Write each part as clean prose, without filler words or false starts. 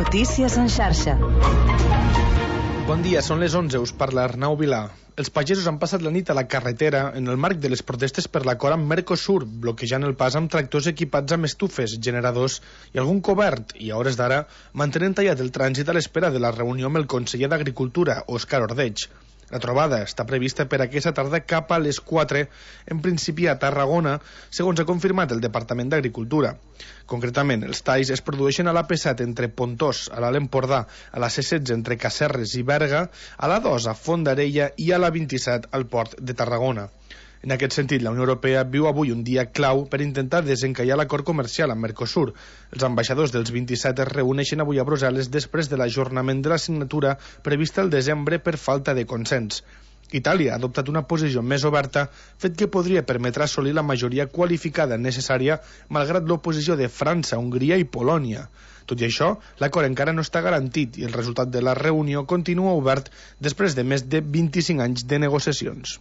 Notícies en xarxa. Bon dia, són les 11, us parla Arnau Vilà. Els pagesos han passat la nit a la carretera en el marc de les protestes per l'acord amb Mercosur, bloquejant el pas amb tractors equipats amb estufes, generadors i algun cobert, i a hores d'ara mantenen tallat el trànsit a l'espera de la reunió amb el conseller d'Agricultura, Òscar Ordeig. La trobada està prevista per aquesta tarda cap a les 4, en principi a Tarragona, segons ha confirmat el Departament d'Agricultura. Concretament, els talls es produeixen a l'AP7 entre Pontós, a l'Alt Empordà, a la C16 entre Casserres i Berga, a la 2 a Fondarella i a la 27 al Port de Tarragona. En aquest sentit, la Unió Europea viu avui un dia clau per intentar desencallar l'acord comercial amb Mercosur. Els ambaixadors dels 27 es reuneixen avui a Brussel·les després de l'ajornament de la signatura prevista al desembre per falta de consens. Itàlia ha adoptat una posició més oberta, fet que podria permetre assolir la majoria qualificada necessària malgrat l'oposició de França, Hongria i Polònia. Tot i això, l'acord encara no està garantit i el resultat de la reunió continua obert després de més de 25 anys de negociacions.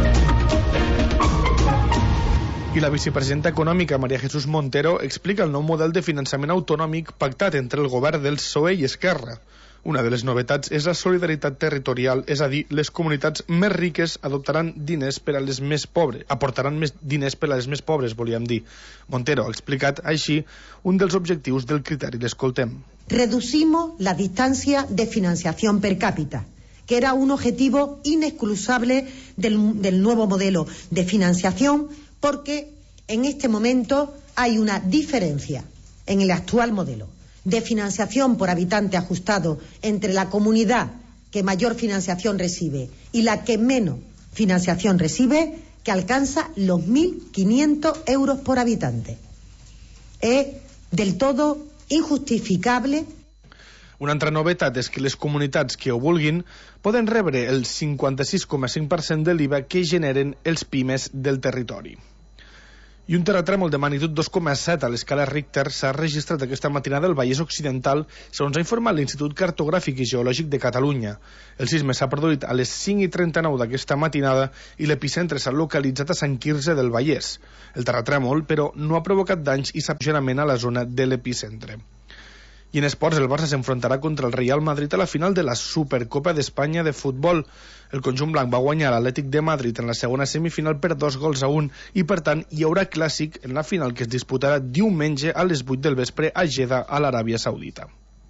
I la vicepresidenta econòmica María Jesús Montero explica el nou model de finançament autonòmic pactat entre el govern del PSOE i Esquerra. Una de les novetats és la solidaritat territorial, és a dir, les comunitats més riques aportaran diners per a les més pobres, volíem dir. Montero ha explicat així un dels objectius del criteri. L'escoltem. Reducimos la distancia de financiación per cápita, que era un objetivo inexcusable del nuevo modelo de financiación, porque en este momento hay una diferencia en el actual modelo de financiación por habitante ajustado entre la comunidad que mayor financiación recibe y la que menos financiación recibe, que alcanza los 1.500 euros por habitante. Es del todo injustificable. Una altra novetat és que les comunitats que ho vulguin poden rebre el 56,5% de l'IVA que generen els pimes del territori. I un terratrèmol de magnitud 2,7 a l'escala Richter s'ha registrat aquesta matinada al Vallès Occidental, segons ha informat l'Institut Cartogràfic i Geològic de Catalunya. El sisme s'ha produït a les 5:39 d'aquesta matinada i l'epicentre s'ha localitzat a Sant Quirze del Vallès. El terratrèmol, però, no ha provocat danys i s'aproximadament a la zona de l'epicentre. I en esports, el Barça s'enfrontarà contra el Real Madrid a la final de la Supercopa d'Espanya de futbol. El conjunt blanc va guanyar l'Atlètic de Madrid en la segona semifinal per 2-1 i, per tant, hi haurà clàssic en la final que es disputarà diumenge a les 8 del vespre a Jeddah, a l'Aràbia Saudita.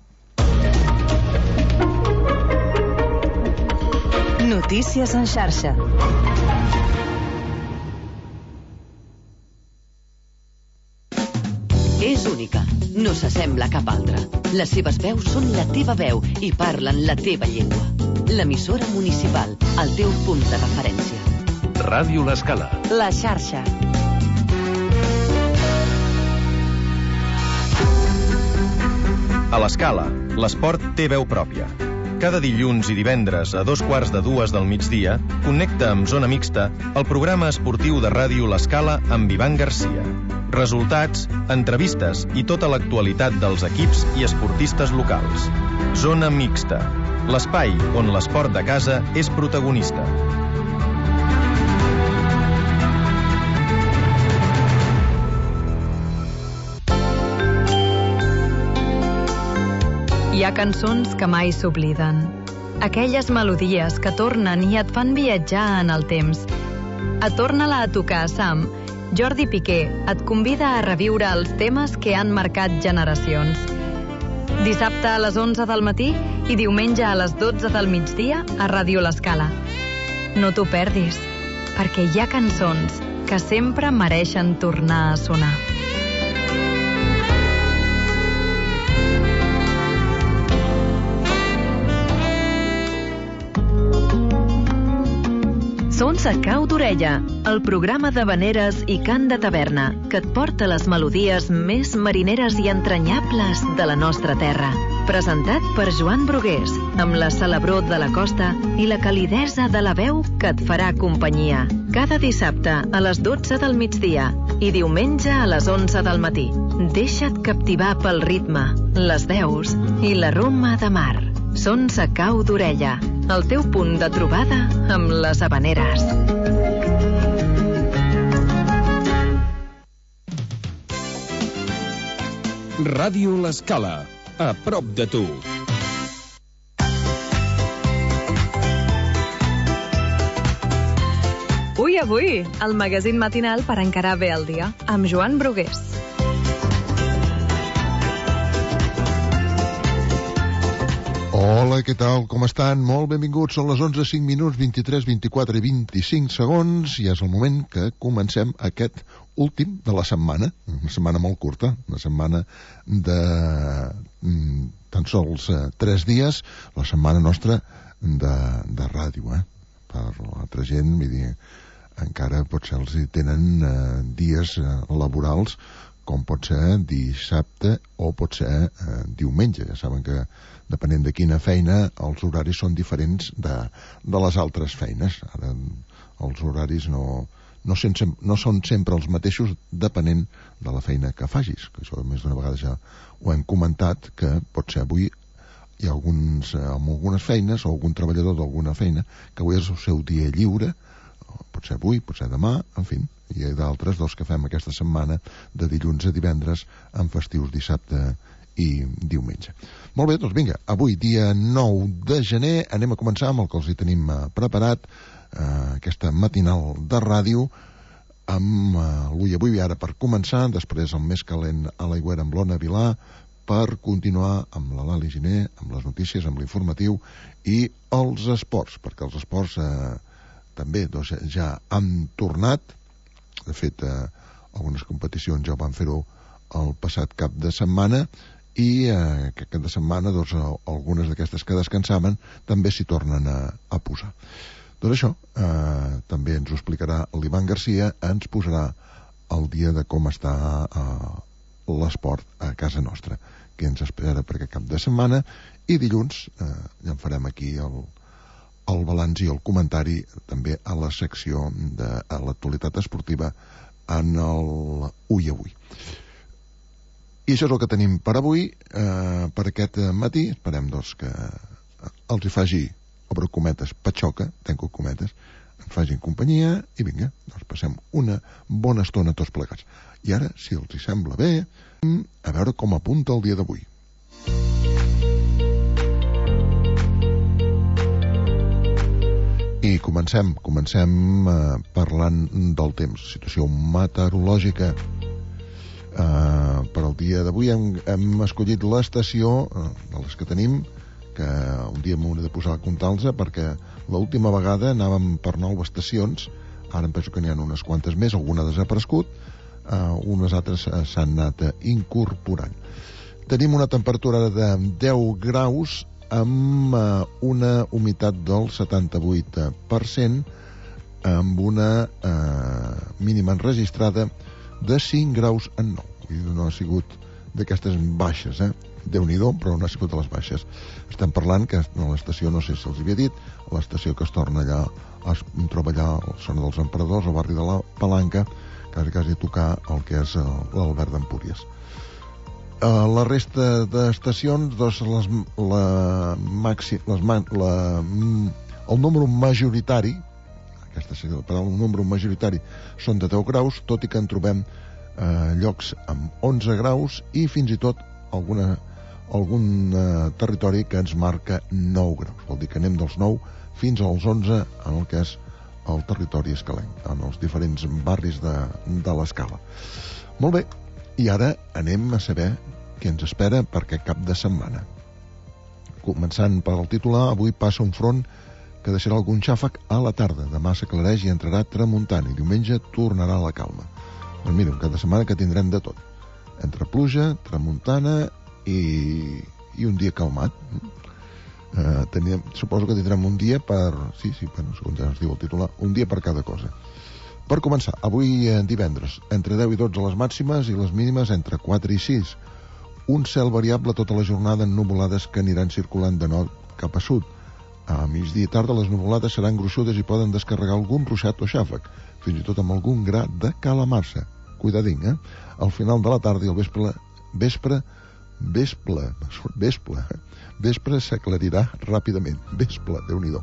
Notícies en xarxa. És única, no s'assembla a cap altra. Les seves veus són la teva veu i parlen la teva llengua. L'emissora municipal, el teu punt de referència. Ràdio L'Escala. La xarxa. A l'Escala, l'esport té veu pròpia. Cada dilluns i divendres a 2:15 del migdia, connecta amb Zona Mixta el programa esportiu de ràdio L'Escala amb Ivan Garcia. Resultats, entrevistes i tota l'actualitat dels equips i esportistes locals. Zona Mixta, l'espai on l'esport de casa és protagonista. Hi ha cançons que mai s'obliden. Aquelles melodies que tornen i et fan viatjar en el temps. A Torna-la a tocar, Sam, Jordi Piqué et convida a reviure els temes que han marcat generacions. Dissabte a les 11 del matí i diumenge a les 12 del migdia a Ràdio L'Escala. No t'ho perdis, perquè hi ha cançons que sempre mereixen tornar a sonar. Sons a cau d'orella, el programa d'havaneres i cant de taverna que et porta les melodies més marineres i entranyables de la nostra terra. Presentat per Joan Brugués, amb la celebró de la costa i la calidesa de la veu que et farà companyia. Cada dissabte a les 12 del migdia i diumenge a les 11 del matí. Deixa't captivar pel ritme, les veus i l'aroma de mar. Sons a cau d'orella, el teu punt de trobada amb les havaneres. Ràdio L'Escala. a prop de tu. Ui, avui, el magazín matinal per encarar bé el dia, amb Joan Brugués. Hola, què tal? Com estan? Molt benvinguts. Són les 11, 5 minuts, 23, 24 i 25 segons i és el moment que comencem aquest últim de la setmana. Una setmana molt curta, una setmana de tan sols 3 dies, la setmana nostra de ràdio. Per l'altra gent, vull dir, encara potser els hi tenen dies laborals, com pot ser dissabte o pot ser diumenge. Ja saben que depenent de quina feina, els horaris són diferents de les altres feines. Ara, els horaris no són sempre els mateixos depenent de la feina que facis, que això més d'una vegada ja ho hem comentat, que pot ser avui hi ha amb algunes feines o algun treballador d'alguna feina que avui és el seu dia lliure, pot ser avui, pot ser demà, en fi, i hi ha d'altres que fem aquesta setmana de dilluns a divendres amb festius dissabte i diumenge. Molt bé, doncs vinga, avui dia 9 de gener anem a començar amb el que els hi tenim preparat, aquesta matinal de ràdio amb l'Ui Avui ara per començar, després el més calent a l'Aigüera amb l'Ona Vilà, per continuar amb la Lali Giner, amb les notícies, amb l'informatiu i els esports, perquè els esports també ja han tornat. De fet, algunes competicions ja van fer-ho el passat cap de setmana i aquest cap de setmana algunes d'aquestes que descansaven també s'hi tornen a posar. Doncs això, també ens ho explicarà l'Ivan Garcia, ens posarà el dia de com està l'esport a casa nostra, que ens espera per aquest cap de setmana, i dilluns ja en farem aquí el balanç i el comentari també a la secció de l'actualitat esportiva en el Ui Avui. I això és el que tenim per avui, per aquest matí. Esperem que els hi faci, obre cometes, patxoca, tanco cometes, ens facin companyia i vinga, passem una bona estona tots plegats. I ara, si els hi sembla bé, a veure com apunta el dia d'avui. I comencem parlant del temps, situació meteorològica. Per al dia d'avui hem escollit l'estació de les que tenim, que un dia m'hauré de posar a comptar-los, perquè l'última vegada anàvem per 9 estacions, ara em penso que n'hi ha unes quantes més, alguna ha desaparegut, unes altres s'han anat incorporant. Tenim una temperatura de 10 graus amb una humitat del 78%, amb una mínima enregistrada de 5 graus en 9. No ha sigut d'aquestes baixes, Déu-n'hi-do, però no ha sigut de les baixes. Estem parlant que a l'estació, no sé si els havia dit, a l'estació que es torna allà, es troba allà a la zona dels Emperadors, al barri de la Palanca, quasi a tocar el que és l'Albert d'Empúries. La resta d'estacions, el número majoritari, el número majoritari són de 10 graus, tot i que en trobem llocs amb 11 graus i fins i tot algun territori que ens marca 9 graus. Vol dir que anem dels 9 fins als 11 en el que és el territori escalenc, en els diferents barris de l'Escala. Molt bé, i ara anem a saber què ens espera per aquest cap de setmana. Començant per el titular, avui passa un front que deixarà algun xàfec a la tarda. Demà s'aclareix i entrarà tramuntant i diumenge tornarà a la calma. Doncs mira, un cap de setmana que tindrem de tot. Entre pluja, tramuntana i un dia calmat. Suposo que tindrem un dia per... Sí, segons ja ens diu el titular, un dia per cada cosa. Per començar, avui divendres, entre 10 i 12 les màximes i les mínimes entre 4 i 6. Un cel variable tota la jornada en nuvolades que aniran circulant de nord cap a sud. A migdia i tarda les nuvolades seran gruixudes i poden descarregar algun ruixat o xàfec, fins i tot amb algun gra de calamarsa. Cuidadín, Al final de la tarda i al vespre s'aclarirà ràpidament. Vespre, Déu-n'hi-do.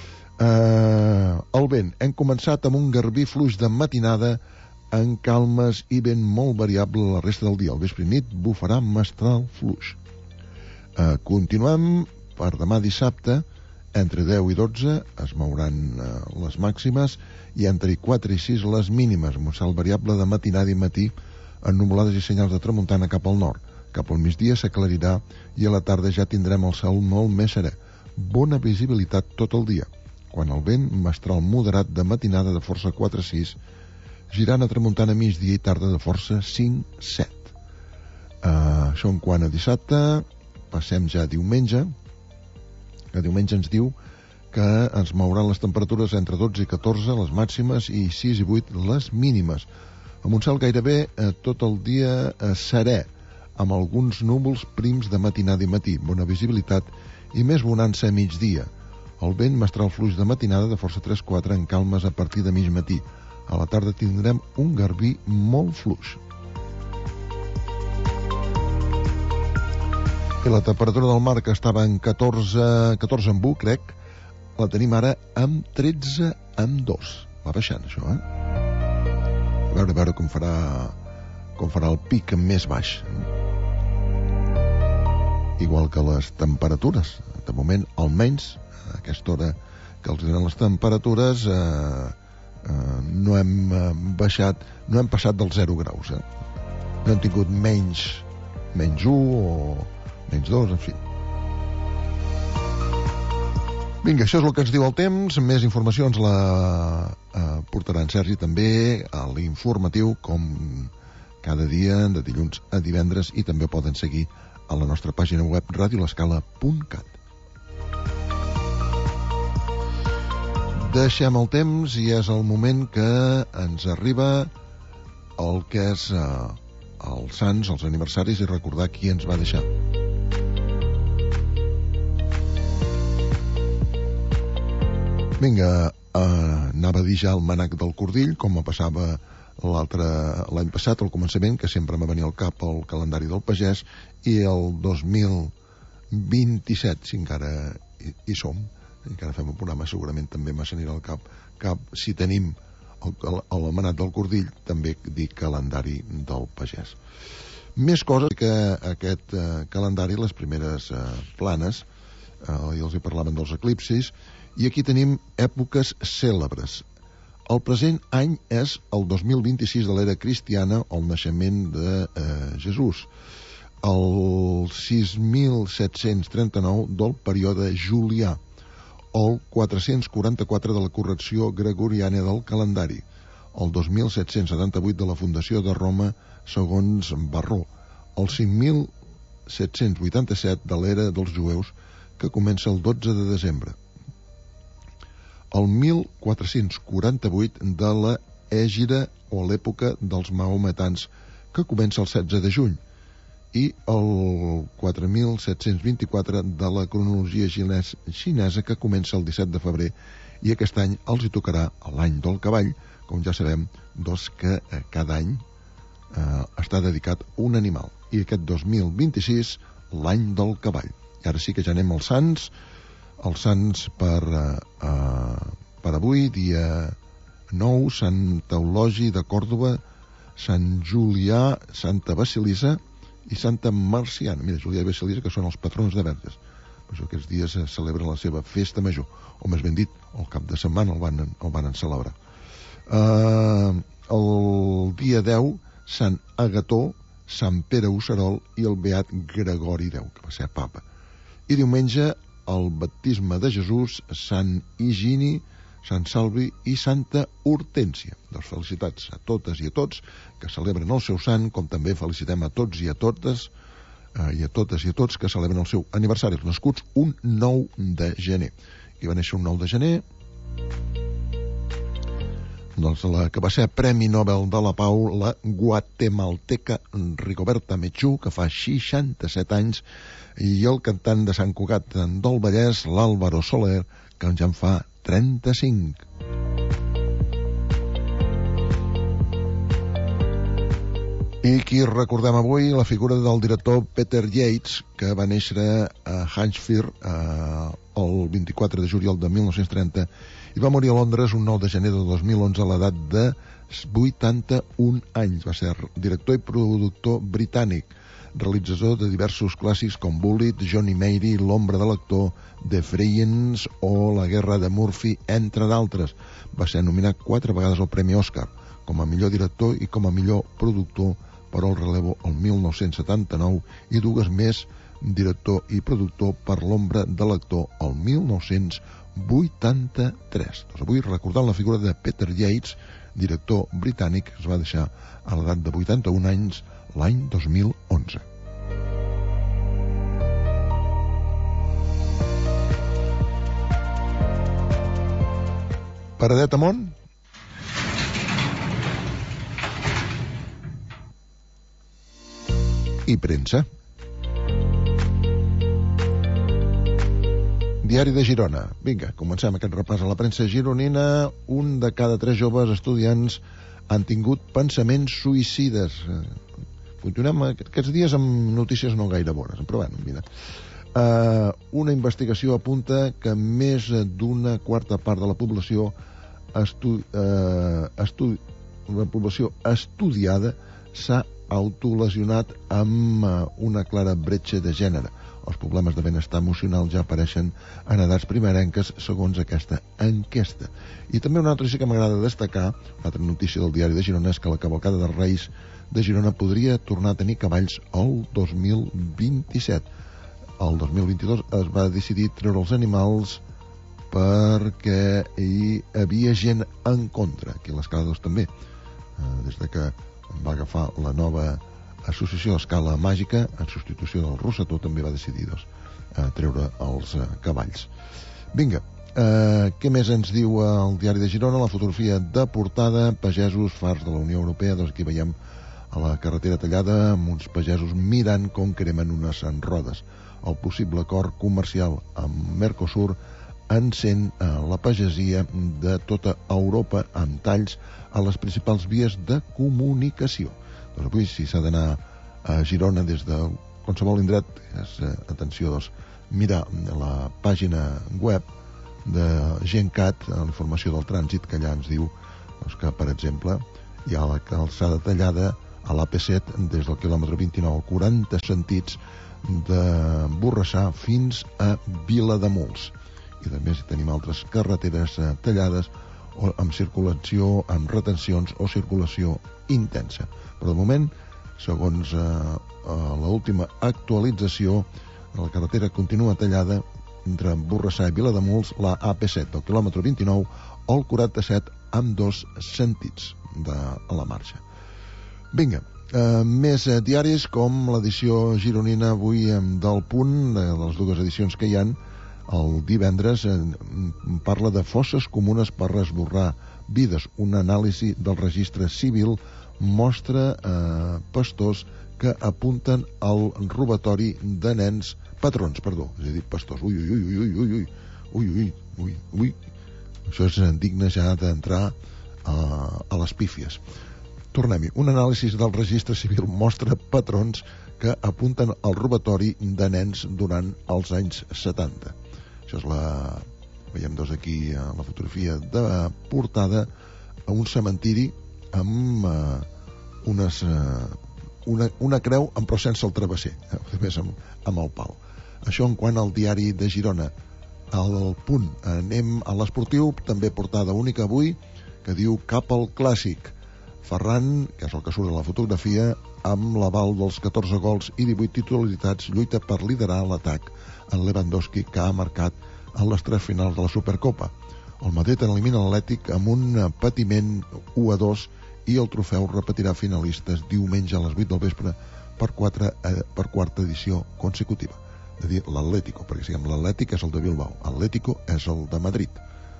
El vent, hem començat amb un garbí fluix de matinada en calmes i vent molt variable la resta del dia. Al vespre i nit bufarà mestral fluix. Continuem per demà dissabte, entre 10 i 12 es mouran les màximes i entre 4 i 6 les mínimes, amb un cel variable de matinada i matí, ennuvolades i senyals de tramuntana cap al nord. Cap al migdia s'aclarirà i a la tarda ja tindrem el cel molt més serè. Bona visibilitat tot el dia, quan el vent mestral moderat de matinada de força 4-6, girant a tramuntana migdia i tarda de força 5-7. Això en quant a dissabte. Passem ja a diumenge, que diumenge ens diu que ens mouran les temperatures entre 12 i 14 les màximes i 6 i 8 les mínimes, amb un cel gairebé tot el dia serè, amb alguns núvols prims de matinada i matí, bona visibilitat i més bonança a migdia. El vent mestral fluix de matinada de força 3-4 en calmes a partir de mig matí. A la tarda tindrem un garbí molt fluix. I la temperatura del mar, que estava en 14 amb 1, crec, la tenim ara amb 13 amb 2. Va baixant, això, A veure com farà el pic més baix. Igual que les temperatures. De moment, almenys, a aquesta hora que els donen les temperatures, no hem passat dels 0 graus. No hem tingut menys 1 o menys 2, en fi. Vinga, això és el que ens diu el temps. Més informacions la portarà en Sergi també a l'informatiu, com cada dia, de dilluns a divendres, i també poden seguir a la nostra pàgina web radiolescala.cat. Deixem el temps i és el moment que ens arriba el que és els sants, els aniversaris, i recordar qui ens va deixar. Vinga, anava a dir ja el mànec del Cordill, com me passava l'any passat, al començament, que sempre me venia al cap el calendari del pagès, i el 2027, si encara hi som, encara fem un programa, segurament també m'assenirà al cap si tenim l'amenat del Cordill, també dic calendari del pagès. Més coses que aquest calendari, les primeres planes, i els hi parlaven dels eclipsis, i aquí tenim èpoques cèlebres. El present any és el 2026 de l'era cristiana, el naixement de Jesús. El 6739 del període julià, el 444 de la correcció gregoriana del calendari, el 2778 de la fundació de Roma segons Barró, el 5787 de l'era dels jueus, que comença el 12 de desembre, el 1448 de la Hègira o l'època dels maometans, que comença el 16 de juny, i el 4724 de la cronologia xinesa, que comença el 17 de febrer, i aquest any els hi tocarà l'any del cavall, com ja sabem, que cada any està dedicat a un animal, i aquest 2026 l'any del cavall. I ara sí que ja anem als sants. Els sants per avui, dia 9, Sant Eulogi de Còrdova, Sant Julià, Santa Basilisa i Santa Marciana. Mira, Julià i Basilisa, que són els patrons de Verges. Per això aquests dies es celebra la seva festa major, o més ben dit, el cap de setmana el van celebrar. El dia 10, Sant Agató, Sant Pere Usarol i el beat Gregori X, que va ser papa. I diumenge, el baptisme de Jesús, Sant Higini, Sant Salvi i Santa Hortènsia. Doncs felicitats a totes i a tots que celebren el seu sant, com també felicitem a tots i a totes i a tots que celebren el seu aniversari, els nascuts un 9 de gener. Qui va néixer un 9 de gener? Doncs la que va ser Premi Nobel de la Pau, la guatemalteca Rigoberta Menchú, que fa 67 anys, i el cantant de Sant Cugat del Vallès, l'Álvaro Soler, que ja en fa 35. I qui recordem avui? La figura del director Peter Yates, que va néixer a Hampshire el 24 de juliol de 1930 i va morir a Londres un 9 de gener de 2011 a l'edat de 81 anys. Va ser director i productor britànic realitzador de diversos clàssics com Bullitt, Johnny Mary, L'ombra de l'actor, The Friends o La guerra de Murphy, entre d'altres. Va ser nominat 4 vegades al Premi Òscar, com a millor director i com a millor productor per El relevo el 1979 i 2 més, director i productor per L'ombra de l'actor el 1983. Doncs avui recordant la figura de Peter Yates, director britànic que es va deixar a l'edat de 81 anys l'any 2011. Paradet amunt. I premsa. Diari de Girona. Vinga, comencem aquest repàs a la premsa gironina. 1 de cada 3 joves estudiants han tingut pensaments suïcides. Continuem aquests dies amb notícies no gaire bones, però bueno, mira. Una investigació apunta que més d'una quarta part de la població estudiada s'ha autolesionat amb una clara bretxa de gènere. Els problemes de benestar emocional ja apareixen en edats primerenques, segons aquesta enquesta. I també una altra notícia que m'agrada destacar, una altra notícia del diari de Girona, és que la cavalcada dels Reis de Girona podria tornar a tenir cavalls el 2027. El 2022 es va decidir treure els animals perquè hi havia gent en contra. Aquí a l'Escala 2 també. Des de que va agafar la nova associació Escala Màgica, en substitució del Rossetó, també va decidir treure els cavalls. Vinga, què més ens diu el diari de Girona? La fotografia de portada, pagesos farts de la Unió Europea. Doncs aquí veiem a la carretera tallada amb uns pagesos mirant com cremen unes rodes. El possible acord comercial amb Mercosur encén la pagesia de tota Europa amb talls a les principals vies de comunicació. Doncs avui, si s'ha d'anar a Girona des de qualsevol indret, atenció, doncs, mira la pàgina web de GenCat, la informació del trànsit, que allà ens diu doncs, que, per exemple, hi ha la calçada tallada a l'AP7 des del quilòmetre 29 al 40 sentits de Borrassà fins a Vilademuls. I també si tenim altres carreteres tallades o amb circulació, amb retencions o circulació intensa. Però de moment, segons l'última actualització, la carretera continua tallada entre Borrassà i Vilademuls, la AP7 del quilòmetre 29 al 47 amb 2 sentits de la marxa. Vinga, més diaris com l'edició gironina avui del Punt, de les 2 edicions que hi han. El divendres parla de fosses comunes per esborrar vides. Una anàlisi del registre civil mostra pastors que apunten al robatori de nens, patrons, perdó, és a dir, pastors. Ui. Això és digne ja d'entrar a les pífies. Tornem-hi. Un anàlisi del registre civil mostra patrons que apunten al robatori de nens durant els anys 70. Això és veiem doncs aquí la fotografia de portada a un cementiri amb una creu però sense el travesser, més amb el pal. Això en quant al diari de Girona. Al Punt anem a l'esportiu, també portada única avui, que diu cap al clàssic. Ferran, que és el que surt a la fotografia, amb l'aval dels 14 gols i 18 titularitats, lluita per liderar l'atac en Lewandowski, que ha marcat en les 3 finals de la Supercopa. El Madrid elimina l'Atlètic amb un patiment 1-2 i el trofeu repetirà finalistes diumenge a les 8 del vespre per quarta edició consecutiva. És a dir, l'Atlético, perquè siguem l'Atlètic és el de Bilbao, l'Atlético és el de Madrid.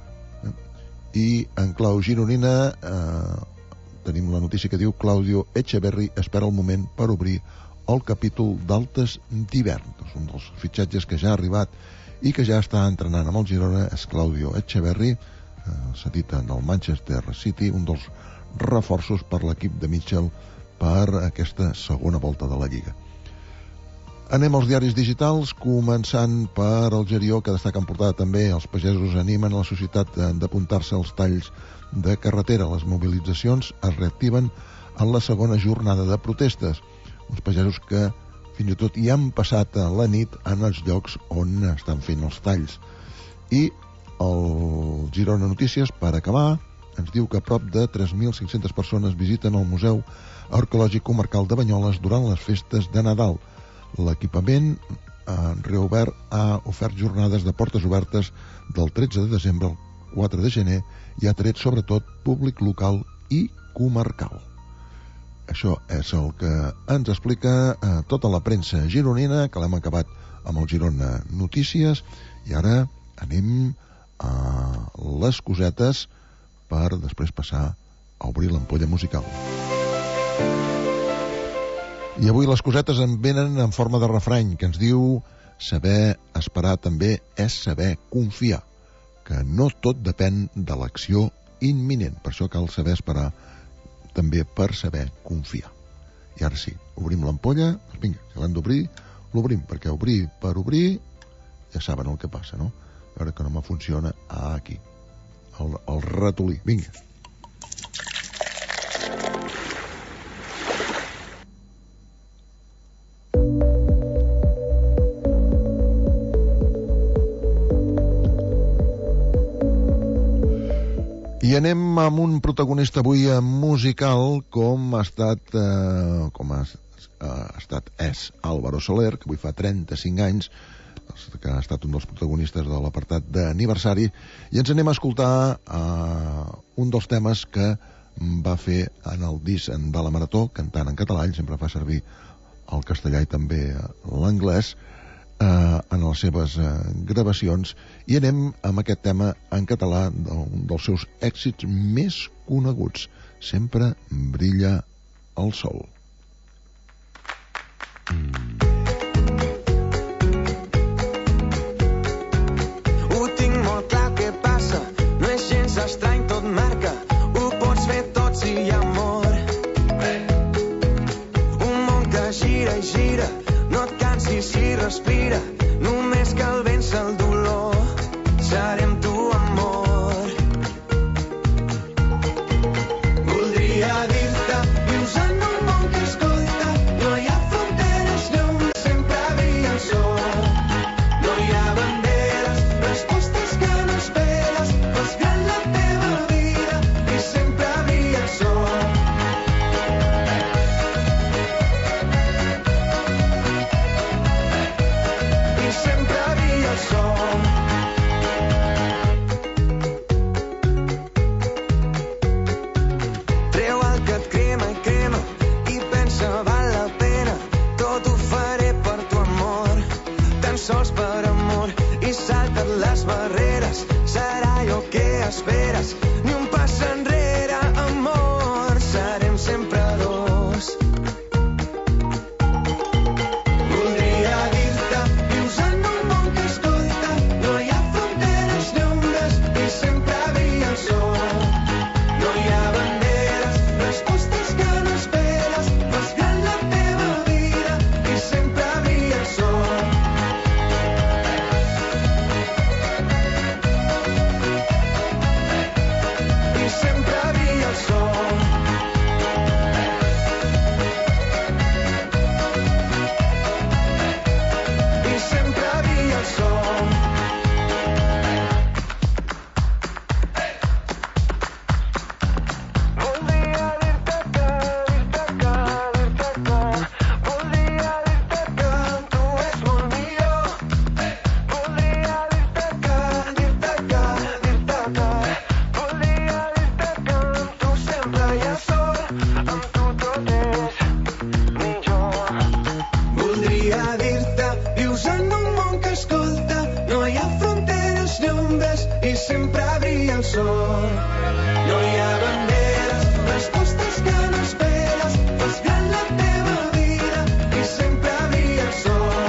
I en clau gironina tenim la notícia que diu Claudio Echeverri espera el moment per obrir el capítol d'altes d'hivern. Un dels fitxatges que ja ha arribat i que ja està entrenant amb el Girona és Claudio Echeverri, cedit en el Manchester City, un dels reforços per l'equip de Mitchell per aquesta segona volta de la Lliga. Anem als diaris digitals, començant per el Gerió, que destaca en portada també. Els pagesos animen a la societat d'apuntar-se als talls de carretera. Les mobilitzacions es reactiven en la segona jornada de protestes. Uns pagesos que fins i tot hi han passat la nit en els llocs on estan fent els talls. I el Girona Notícies, per acabar, ens diu que prop de 3.500 persones visiten el Museu Arqueològic Comarcal de Banyoles durant les festes de Nadal. L'equipament reobert ha ofert jornades de portes obertes del 13 de desembre al 4 de gener i ha tret sobretot públic local i comarcal. Això és el que ens explica tota la premsa gironina, que l'hem acabat amb el Girona Notícies, i ara anem a les cosetes per després passar a obrir l'ampolla musical. I avui les cosetes en venen en forma de refrany, que ens diu: saber esperar també és saber confiar, que no tot depèn de l'acció imminent. Per això cal saber esperar també per saber confiar. I ara sí, obrim l'ampolla. Doncs vinga, si l'hem d'obrir, l'obrim, perquè obrir per obrir ja saben el que passa, no? A veure que no me funciona aquí el ratolí. Vinga. I anem amb un protagonista avui musical com ha estat és Álvaro Soler, que avui fa 35 anys, que ha estat un dels protagonistes de l'apartat d'aniversari, i ens anem a escoltar un dels temes que va fer en el disc de la Marató, cantant en català. Ell sempre fa servir el castellà i també l'anglès en les seves gravacions, i anem amb aquest tema en català, un dels seus èxits més coneguts, Sempre brilla el sol. Ho tinc molt clar què passa, no és gens estrany, tot marca, ho pots fer tot si hi ha amor. Un món que gira i gira, no et cansis si respira, només cal vèncer el dolor, seré amb tu, amor. Voldria dir-te, vius en un món que escolta, no hi ha fronteres, llum, sempre brilla el sol. No hi ha banderes, respostes que no esperes, fas gran la teva vida i sempre brilla el sol. Treu el que et crema i crema i pensa val la pena, tot ho faré per tu, amor, tan sols per amor, i salta't les barreres, serà allò que esperes, ni un pas enrere, amor, serem sempre dos. Voldria dir-te, vius en un món que escolta, no hi ha fronteres ni ombres i sempre brilla el sol. No hi ha banderes, respostes que no esperes, fas gran la teva vida i sempre brilla el sol. I sempre brilla el sol. I sempre brilla el sol. Voldria dir-te que voldria dir-te que amb tu és molt millor. Voldria dir-te que voldria dir-te que amb tu sempre hi ha sol, amb tu tot és millor. Voldria dir-te, vius en un món que escolta, no hi ha fronteres ni ombres i sempre brilla el sol. No hi ha banderes, respostes que no esperes, fas gran la teva vida i sempre brilla el sol.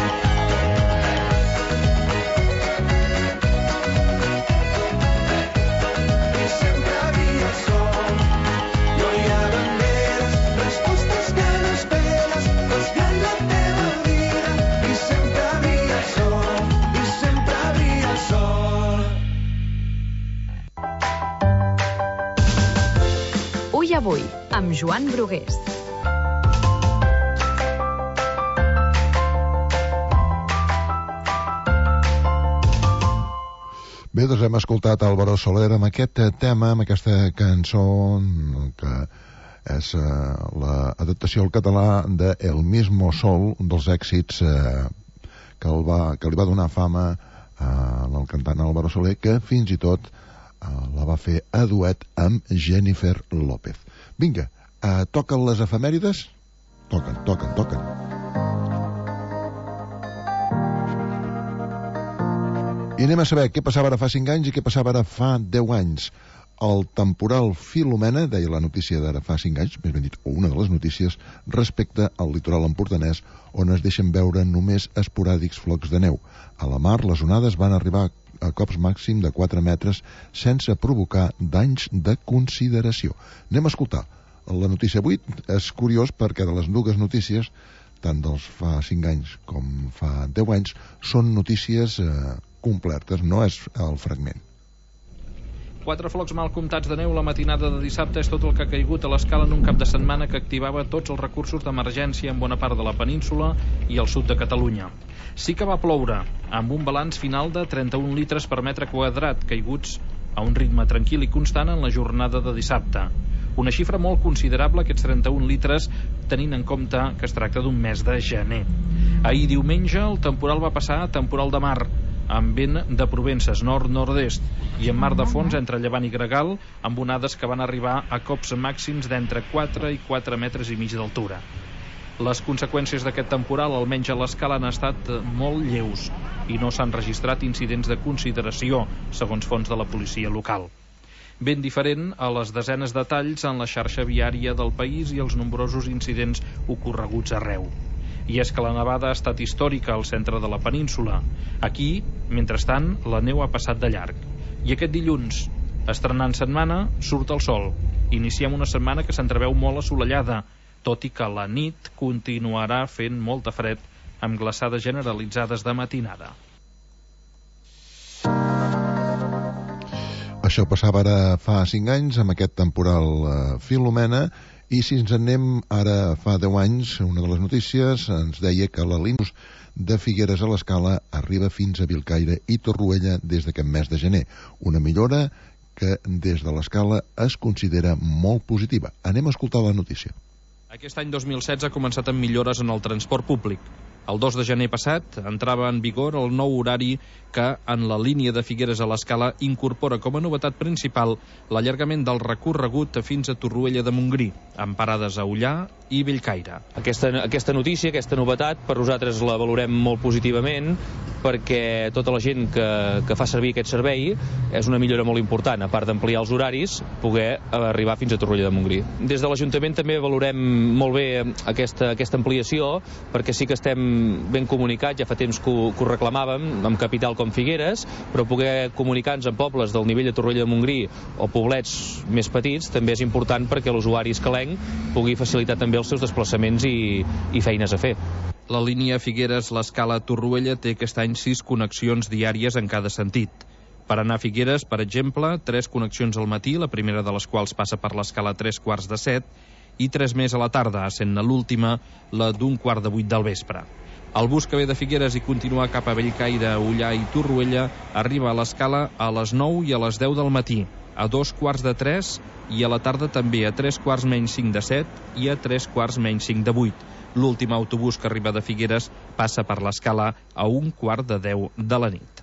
I sempre brilla el sol. No hi ha banderes, respostes que no esperes, fas gran la teva vida i sempre brilla el sol. I sempre brilla el sol. Ui Avui, amb Joan Brugués. Bé, doncs hem escoltat Álvaro Soler amb aquest tema, amb aquesta cançó que és l'adaptació al català de El mismo sol, un dels èxits que li va donar fama al cantant Álvaro Soler, que fins i tot la va fer a duet amb Jennifer López. Vinga, toquen les efemèrides? Toquen. I anem a saber què passava ara fa 5 anys i què passava ara fa 10 anys. El temporal Filomena, deia la notícia d'ara fa 5 anys, més ben dit, o una de les notícies, respecte al litoral empordanès, on es deixen veure només esporàdics flocs de neu. A la mar, les onades van arribar a cops màxim de 4 metres sense provocar danys de consideració. Anem a escoltar la notícia 8. És curiós perquè de les dues notícies, tant dels fa 5 anys com fa 10 anys, són notícies completes, no és el fragment. 4 flocs mal comptats de neu la matinada de dissabte és tot el que ha caigut a l'escala en un cap de setmana que activava tots els recursos d'emergència en bona part de la península i al sud de Catalunya. Sí que va ploure, amb un balanç final de 31 litres per metre quadrat, caiguts a un ritme tranquil i constant en la jornada de dissabte. Una xifra molt considerable, aquests 31 litres, tenint en compte que es tracta d'un mes de gener. Ahir diumenge el temporal va passar a temporal de mar, amb vent de Provences, nord-nord-est, i en mar de fons entre Llevant i Gregal, amb onades que van arribar a cops màxims d'entre 4 i 4 metres i mig d'altura. Les conseqüències d'aquest temporal, almenys a l'escala, han estat molt lleus i no s'han registrat incidents de consideració, segons fonts de la policia local. Ben diferent a les desenes de talls en la xarxa viària del país i els nombrosos incidents ocorreguts arreu. I és que la nevada ha estat històrica al centre de la península. Aquí, mentrestant, la neu ha passat de llarg. I aquest dilluns, estrenant setmana, surt el sol. Iniciem una setmana que s'entreveu molt assolellada, tot i que la nit continuarà fent molta fred, amb glaçades generalitzades de matinada. Això passava ara fa 5 anys amb aquest temporal Filomena. I si ens anem ara fa 10 anys, una de les notícies ens deia que la línia de Figueres a l'Escala arriba fins a Vilcaire i Torroella des d'aquest mes de gener. Una millora que des de l'Escala es considera molt positiva. Anem a escoltar la notícia. Aquest any 2016 ha començat amb millores en el transport públic. El 2 de gener passat entrava en vigor el nou horari que, en la línia de Figueres a l'Escala, incorpora com a novetat principal l'allargament del recorregut fins a Torroella de Montgrí, amb parades a Ullà i Bellcaire. Aquesta notícia, aquesta novetat, per nosaltres la valorem molt positivament, perquè tota la gent que fa servir aquest servei és una millora molt important, a part d'ampliar els horaris, poder arribar fins a Torroella de Montgrí. Des de l'Ajuntament també valorem molt bé aquesta ampliació, perquè sí que estem ben comunicats, ja fa temps que ho reclamàvem, amb capital com Figueres, però poder comunicar-nos amb pobles del nivell de Torroella de Montgrí o poblets més petits també és important perquè l'usuari escalenc pugui facilitar també els seus desplaçaments i feines a fer. La línia Figueres-l'Escala-Torroella té aquest any 6 connexions diàries en cada sentit. Per anar a Figueres, per exemple, 3 connexions al matí, la primera de les quals passa per l'Escala a 7:45, i 3 més a la tarda, sent l'última la d'7:15 del vespre. El bus que ve de Figueres i continua cap a Bellcaire, Ullà i Torroella arriba a l'Escala a les 9 i a les 10 del matí, a 2:15 i a la tarda també a 3:45 de 7 i a 3:45 de 8. L'últim autobús que arriba de Figueres passa per l'Escala a 9:45 de la nit.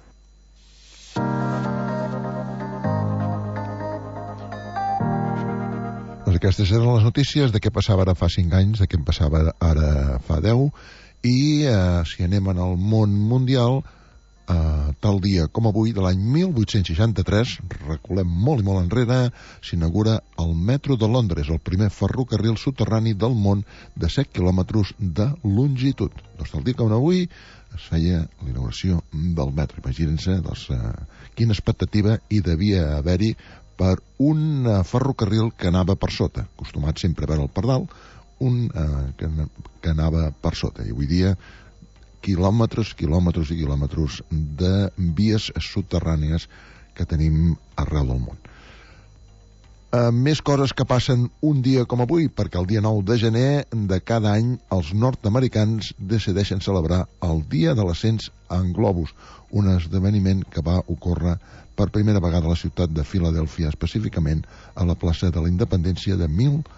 Aquestes eren les notícies de què passava ara fa 5 anys, de què passava ara fa 10, i si anem en el món mundial, tal dia com avui, de l'any 1863, reculem molt i molt enrere, s'inaugura el metro de Londres, el primer ferrocarril subterrani del món de 7 quilòmetres de longitud. Doncs tal dia com avui es feia l'inauguració del metro. Imaginen-se quina expectativa hi devia haver-hi per un ferrocarril que anava per sota, acostumat sempre a veure el per dalt, que anava per sota. I avui dia quilòmetres i quilòmetres de vies subterrànies que tenim arreu del món. Més coses que passen un dia com avui, perquè el dia 9 de gener de cada any els nord-americans decideixen celebrar el Dia de l'Ascens en globus, un esdeveniment que va ocórrer per primera vegada a la ciutat de Filadèlfia, específicament a la plaça de la Independència el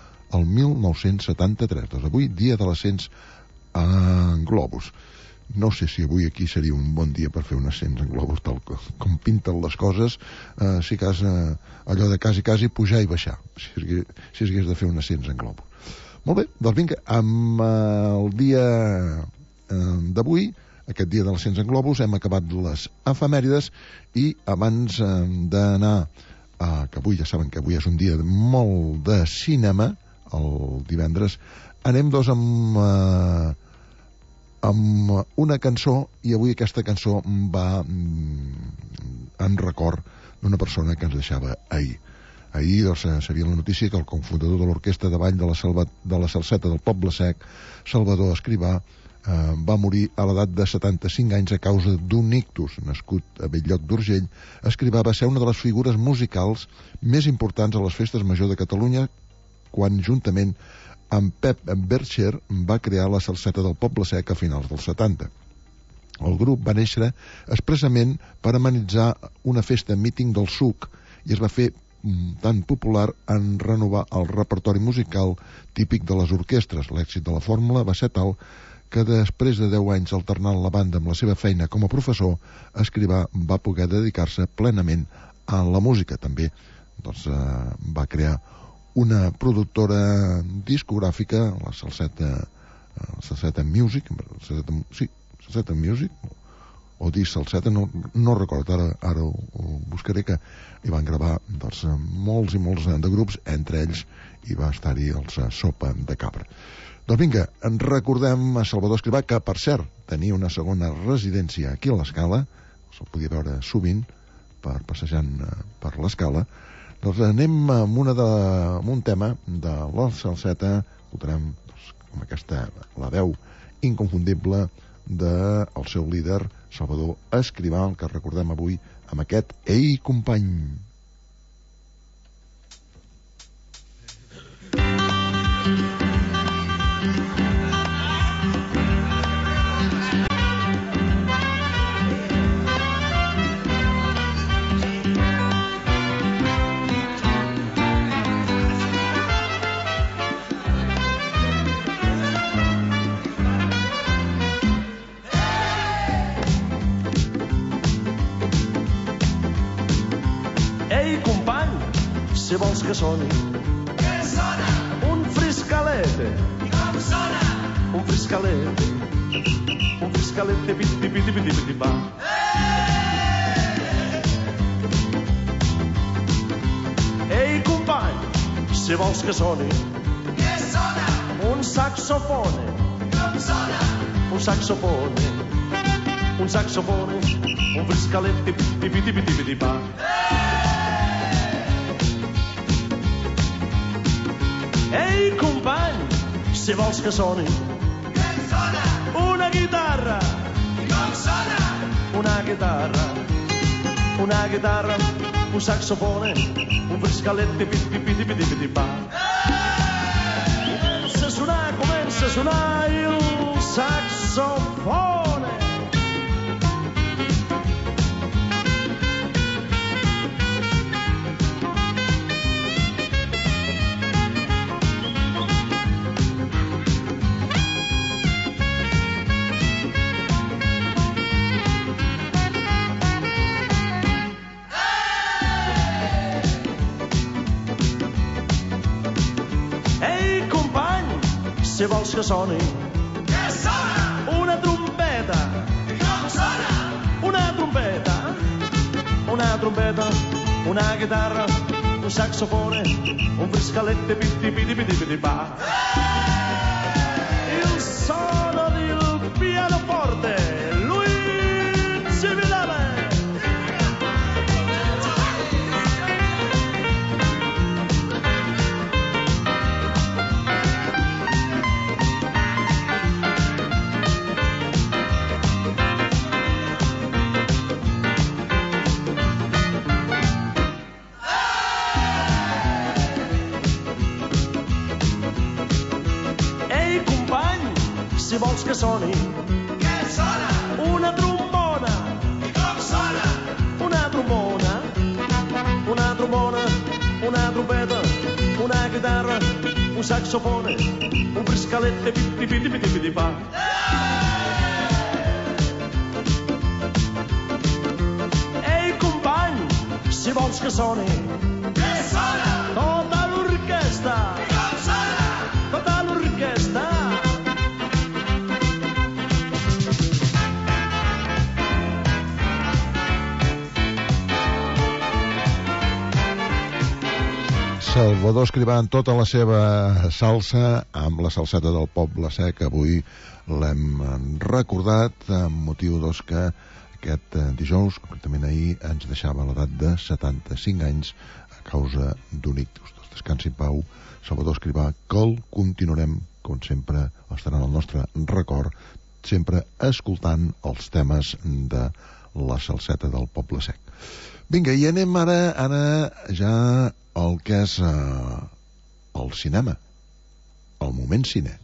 1973. Doncs avui, Dia de l'Ascens en globus. No sé si avui aquí seria un bon dia per fer un ascens en globus, tal com pinten les coses, si cas allò de quasi pujar i baixar, si s'hagués de fer un ascens en globus. Molt bé, doncs vinga, amb el dia d'avui, aquest dia de l'ascens en globus, hem acabat les efemèrides i abans d'anar, que avui ja saben que avui és un dia molt de cinema, el divendres, anem amb una cançó, i avui aquesta cançó va en record d'una persona que ens deixava ahir. Ahir doncs, sabia la notícia que el cofundador de l'orquestra de ball de la Salseta del Poble Sec, Salvador Escrivà, va morir a l'edat de 75 anys a causa d'un ictus. Nascut a Bell-lloc d'Urgell, Escrivà va ser una de les figures musicals més importants a les festes major de Catalunya, quan juntament amb Pep Bercher va crear la Salseta del Poble Sec a finals dels 70. El grup va néixer expressament per amenitzar una festa míting del suc i es va fer tan popular en renovar el repertori musical típic de les orquestres. L'èxit de la fórmula va ser tal que després de 10 anys alternant la banda amb la seva feina com a professor, Escrivà va poder dedicar-se plenament a la música. També doncs, va crear una productora discogràfica, la Salseta Music, Salseta Music, o dir Salseta, no recordo, ara ho buscaré, que hi van gravar doncs, molts i molts de grups, entre ells hi va estar-hi els Sopa de Cabra. Doncs vinga, en recordem a Salvador Escrivà, que per cert tenia una segona residència aquí a l'Escala, se'l podia veure sovint passejant per l'Escala. Doncs anem amb un tema de la Salseta, escoltarem amb aquesta, la veu inconfundible del seu líder, Salvador Escrivà, que recordem avui amb aquest Ei, company! Si vols que soni. Què sona? Un friscalete. I com sona? Un friscalete. Un friscalete piti piti piti piti pa. Ei, company, si vols que soni. Què sona? Un saxofone. I com sona? Un saxofone. Un saxofone. Un friscalete piti piti piti piti pa. Ei, company, si vols que soni. Què sona? Una guitarra. I com sona? Una guitarra. Una guitarra, un saxofone, un friscalete, piti piti piti piti pa. Comença a sonar il saxofone. Si vols que soni. Què sona? Una trompeta. I com sona? Una trompeta. Una trompeta, una guitarra, un saxofone, un friscalette piti piti piti piti pa. Il suono del pianoforte, Luigi Vidale. si vols que soni. Què sona? Una trombona. I com sona? Una trombona. Una trombona. Una trompeta. Una guitarra. Un saxofone. Un friscalet de piti-piti-piti-piti-pa. Ei, company, si vols que soni. Què sona? Tota l'orquestra. I com sona? Tota l'orquestra. Salvador Escrivà en tota la seva salsa, amb la salseta del Poble Sec. Avui l'hem recordat amb motiu que aquest dijous, concretament ahir, ens deixava l'edat de 75 anys a causa d'un ictus. Doncs descansi en pau, Salvador Escrivà, que el continuarem, com sempre, estarà en el nostre record, sempre escoltant els temes de la salseta del Poble Sec. Vinga, i anem ara ja el que és el cinema, el moment cine.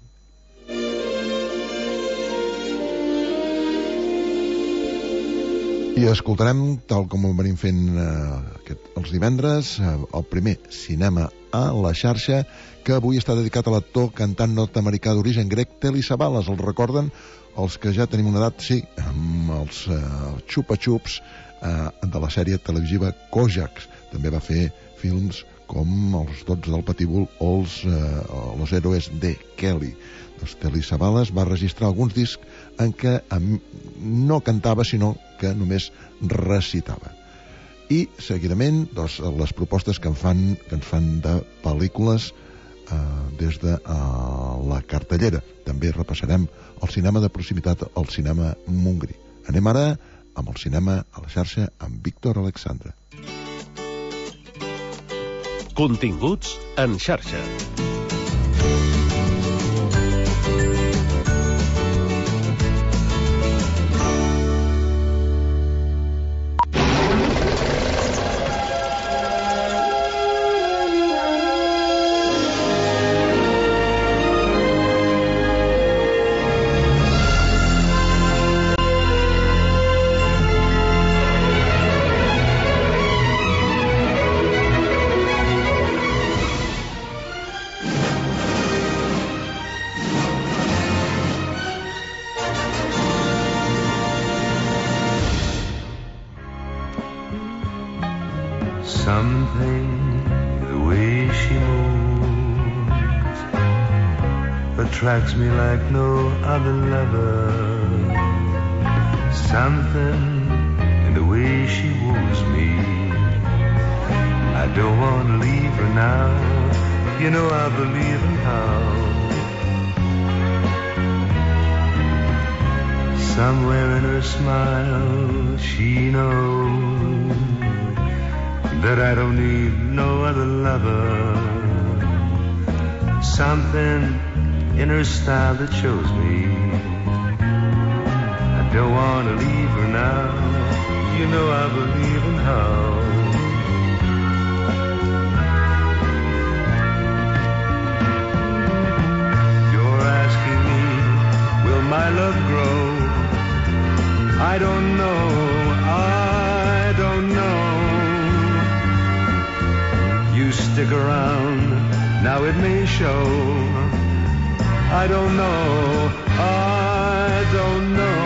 I escoltarem, tal com ho venim fent els divendres, el primer cinema a la xarxa, que avui està dedicat a l'actor cantant nord-americà d'origen grec Telly Savalas. El recorden els que ja tenim una edat, sí, amb els xupa-xups de la sèrie televisiva Kojak. També va fer films com Els 12 del patíbul o Los héroes de Kelly. Doncs Telly Savalas va registrar alguns discs en què no cantava, sinó que només recitava. I seguidament les propostes que ens fan de pel·lícules des de la cartellera. També repassarem el cinema de proximitat, el cinema Montgrí. Anem ara amb el cinema a la xarxa amb Víctor Alexandre. Continguts en xarxa. Attracts me like no other lover. Something in the way she woos me. I don't want to leave her now. You know I believe in how. Somewhere in her smile she knows that I don't need no other lover. Something in her style that shows me I don't want to leave her now. You know I believe in how. You're asking me, will my love grow? I don't know, I don't know. You stick around, now it may show. I don't know, I don't know.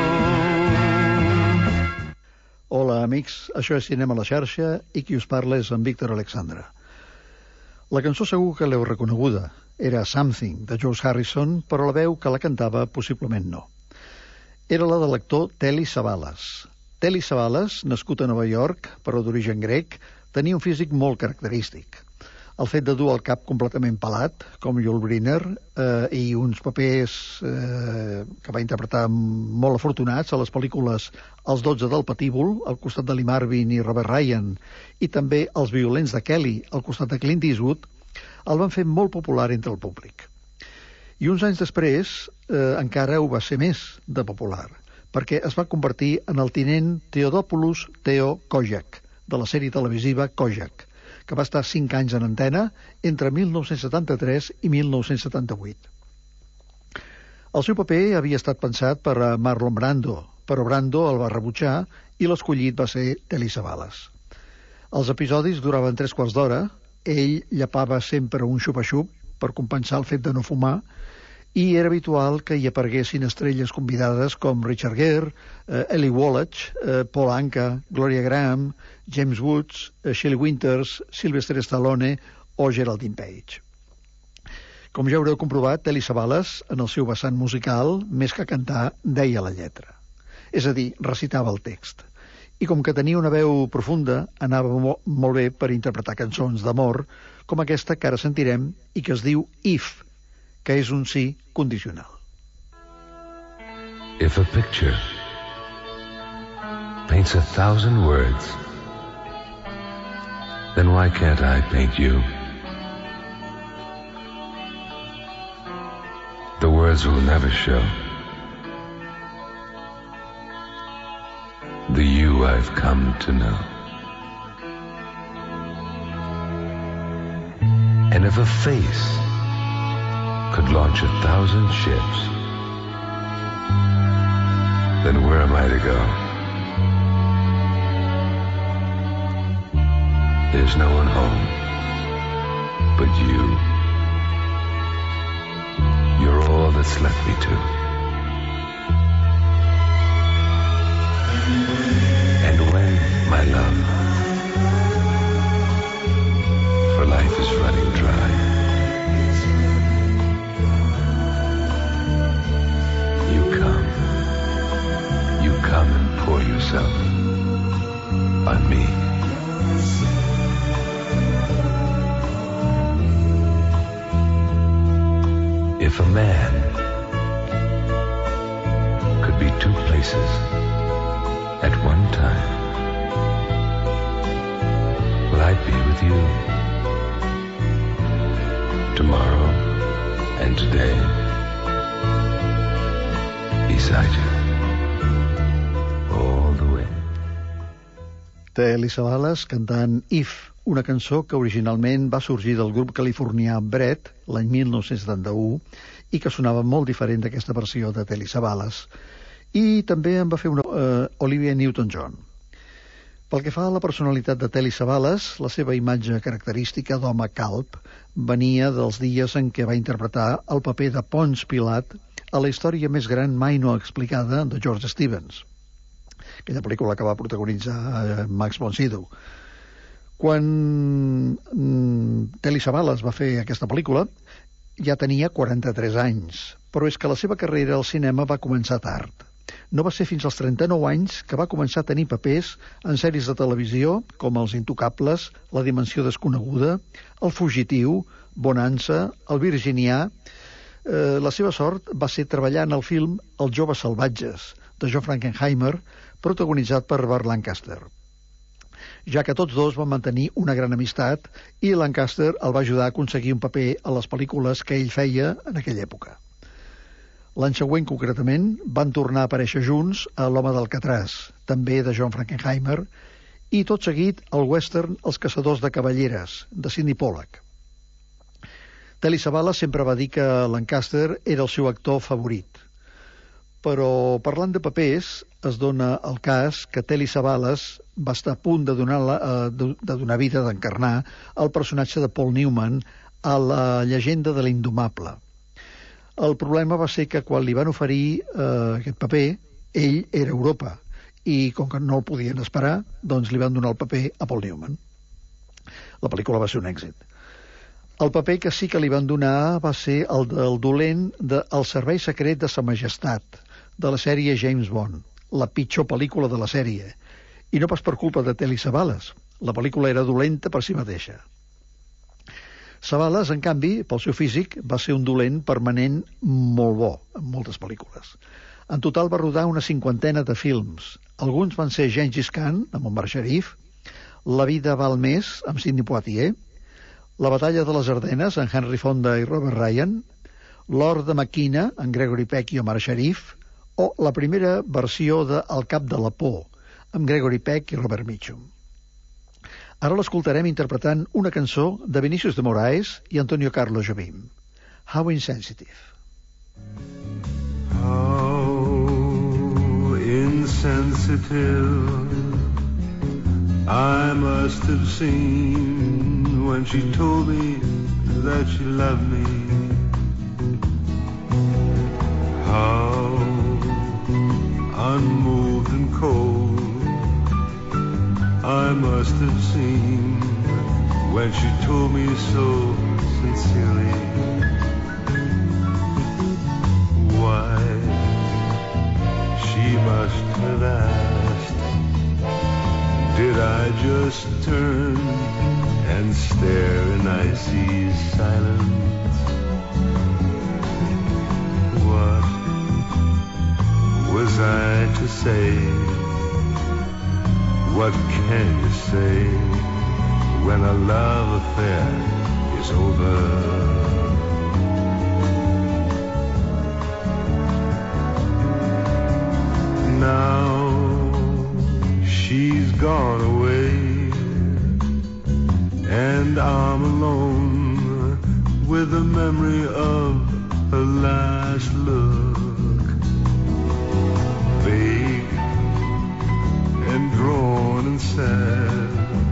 Hola, amics, això és Cinema a la xarxa i qui us parla és en Víctor Alexandre. La cançó segur que l'heu reconeguda. Era Something, de George Harrison, però la veu que la cantava possiblement no. Era la de l'actor Telly Savalas. Telly Savalas, nascut a Nova York, però d'origen grec, tenia un físic molt característic. El fet de dur el cap completament pelat, com Yul Brynner, i uns papers que va interpretar molt afortunats a les pel·lícules Els 12 del patíbul, al costat de Lee Marvin i Robert Ryan, i també Els violents de Kelly, al costat de Clint Eastwood, el van fer molt popular entre el públic. I uns anys després encara ho va ser més de popular, perquè es va convertir en el tinent Theodopoulos Theo Kojak, de la sèrie televisiva Kojak, que va estar 5 anys en antena entre 1973 i 1978. El seu paper havia estat pensat per a Marlon Brando, però Brando el va rebutjar i l'escollit va ser Telly Savalas. Els episodis duraven 3/4 d'hora, ell llepava sempre un xupa-xup per compensar el fet de no fumar, i era habitual que hi apareguessin estrelles convidades com Richard Gere, Eli Wallach, Paul Anka, Gloria Graham, James Woods, Shelley Winters, Sylvester Stallone o Geraldine Page. Com ja haureu comprovat, Telly Savalas, en el seu vessant musical, més que cantar, deia la lletra. És a dir, recitava el text. I com que tenia una veu profunda, anava molt bé per interpretar cançons d'amor, com aquesta que ara sentirem i que es diu If, que és un sí condicional. If a picture paints 1,000 words, then why can't I paint you? The words will never show the you I've come to know. And if a face could launch 1,000 ships, then where am I to go? There's no one home but you. You're all that's left me to. And when, my love, for life is running dry, you come and pour yourself on me. If a man could be two places at one time, well, I'd be with you tomorrow and today, beside you, all the way. Telly Savalas cantant If, una cançó que originalment va sorgir del grup californià Bread l'any 1971 i que sonava molt diferent d'aquesta versió de Telly Savalas, i també en va fer una Olivia Newton-John. Pel que fa a la personalitat de Telly Savalas, la seva imatge característica d'home calb venia dels dies en què va interpretar el paper de Ponç Pilat a la història més gran mai no explicada de George Stevens, aquella pel·lícula que va protagonitzar Max von Sydow. Quan Telly Savalas va fer aquesta pel·lícula ja tenia 43 anys, però és que la seva carrera al cinema va començar tard. No va ser fins als 39 anys que va començar a tenir papers en sèries de televisió com Els Intocables, La Dimensió Desconeguda, El Fugitiu, Bonanza, El Virginià. La seva sort va ser treballar en el film Els Joves Salvatges, de John Frankenheimer, protagonitzat per Burt Lancaster, ja que tots dos van mantenir una gran amistat i Lancaster el va ajudar a aconseguir un paper a les pel·lícules que ell feia en aquella època. L'any següent, concretament, van tornar a aparèixer junts a L'Home d'Alcatraz, també de John Frankenheimer, i tot seguit el western Els caçadors de cavalleres, de Sidney Pollack. Telly Savalas sempre va dir que Lancaster era el seu actor favorit, però parlant de papers, es dona el cas que Telly Savalas va estar a punt de donar vida, d'encarnar el personatge de Paul Newman a La llegenda de l'Indomable. El problema va ser que quan li van oferir aquest paper, ell era a Europa, i com que no el podien esperar, doncs li van donar el paper a Paul Newman. La pel·lícula va ser un èxit. El paper que sí que li van donar va ser el del dolent de El servei secret de Sa Majestat, de la sèrie James Bond, la pitjor pel·lícula de la sèrie, i no pas per culpa de Telly Savalas. La pel·lícula era dolenta per si mateixa. Savalas, en canvi, pel seu físic, va ser un dolent permanent molt bo en moltes pel·lícules. En total va rodar una 50ena de films. Alguns van ser Gengis Khan, amb Omar Sharif, La vida val més, amb Sidney Poitier, La batalla de les Ardenes, amb Henry Fonda i Robert Ryan, L'or de Maquina, amb Gregory Peck i Omar Sharif, o la primera versió de El cap de la por, amb Gregory Peck i Robert Mitchum. Ara l'escoltarem interpretant una cançó de Vinícius de Moraes i Antonio Carlos Jobim, How Insensitive. sensitive. I must have seen when she told me that she loved me. How unmoved and cold I must have seen when she told me so sincerely. Why, she must have asked, did I just turn and stare in icy silence? What was I to say? What can you say when a love affair is over? Now she's gone away, and I'm alone with the memory of her last look. Vague and drawn and sad,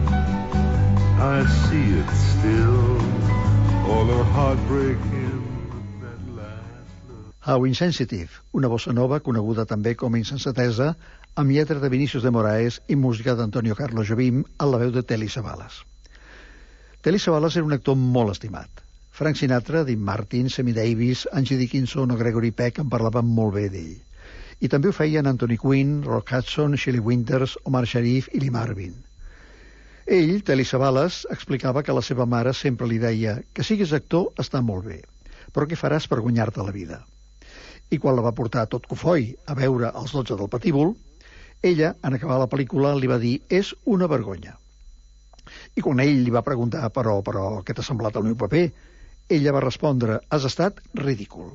I see it still, all her heartbreak in that last look. How Insensitive, una bossa nova coneguda també com Insensatesa, amb lletra de Vinícius de Moraes i música d'Antonio Carlos Jobim a la veu de Telly Savalas. Telly Savalas era un actor molt estimat. Frank Sinatra, Dean Martin, Sammy Davis, Angie Dickinson o Gregory Peck en parlaven molt bé d'ell. I també ho feien Anthony Quinn, Rock Hudson, Shelley Winters, Omar Sharif i Lee Marvin. Ell, Telly Savalas, explicava que la seva mare sempre li deia que siguis actor està molt bé, però què faràs per guanyar-te la vida? I quan la va portar tot cofoi a veure els 12 del Patíbul, ella, en acabar la pel·lícula, li va dir «és una vergonya». I quan ell li va preguntar «però què t'ha semblat el meu paper?», ella va respondre «has estat ridícul».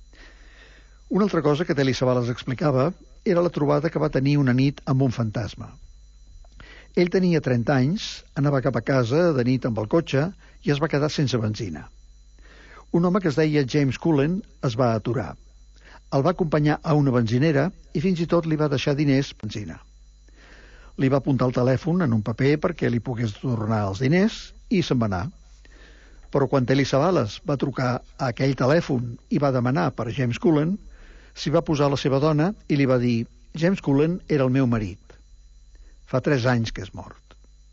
Una altra cosa que Telly Savalas explicava era la trobada que va tenir una nit amb un fantasma. Ell tenia 30 anys, anava cap a casa de nit amb el cotxe i es va quedar sense benzina. Un home que es deia James Cullen es va aturar. El va acompanyar a una benzinera i fins i tot li va deixar diners benzina. Li va apuntar el telèfon en un paper perquè li pogués tornar els diners i se'n va anar. Però quan Telly Savalas va trucar a aquell telèfon i va demanar per James Cullen, s'hi va posar la seva dona i li va dir «James Cullen era el meu marit. Fa 3 anys que és mort».